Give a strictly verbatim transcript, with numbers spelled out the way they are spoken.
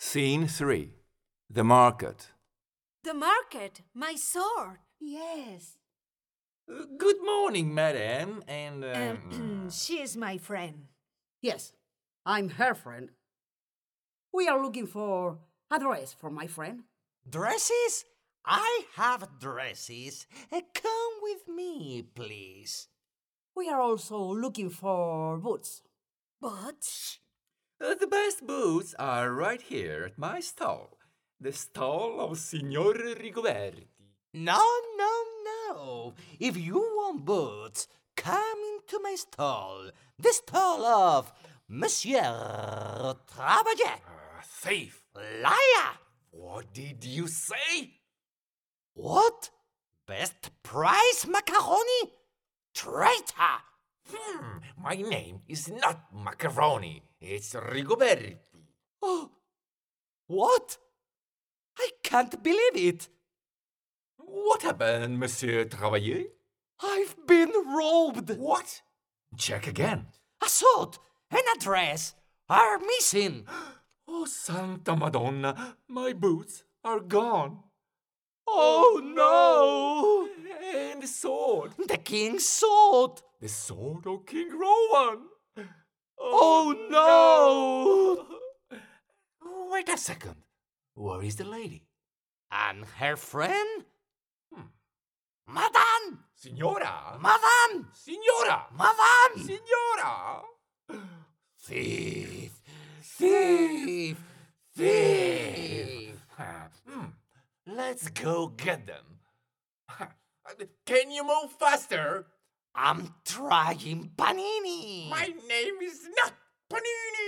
Scene three. The market. The market, my sword. Yes. Uh, Good morning, madam, and... uh, Um, she is my friend. Yes, I'm her friend. We are looking for a dress for my friend. Dresses? I have dresses. Uh, come with me, please. We are also looking for boots. But uh, the best boots are right here at my stall. The stall of Signor Rigoberti. No, no, no. If you want boots, come into my stall. The stall of Monsieur Travaillet. Uh, thief! Liar! What did you say? What? Best price macaroni? Traitor! Hmm, my name is not Macaroni. It's Rigoberti. Oh, what? I can't believe it. What happened, Monsieur Travaillier? I've been robbed. What? Check again. A sword and a dress are missing. Oh, Santa Madonna, my boots are gone. Oh no! And the sword. The king's sword. The sword of King Rowan. Oh no! Wait a second. Where is the lady? And her friend? Madame! Signora! Madame! Signora! Madame! Signora! Thief! Thief! Thief! Hmm. Let's go get them. Can you move faster? I'm trying panini. My name is not Panini.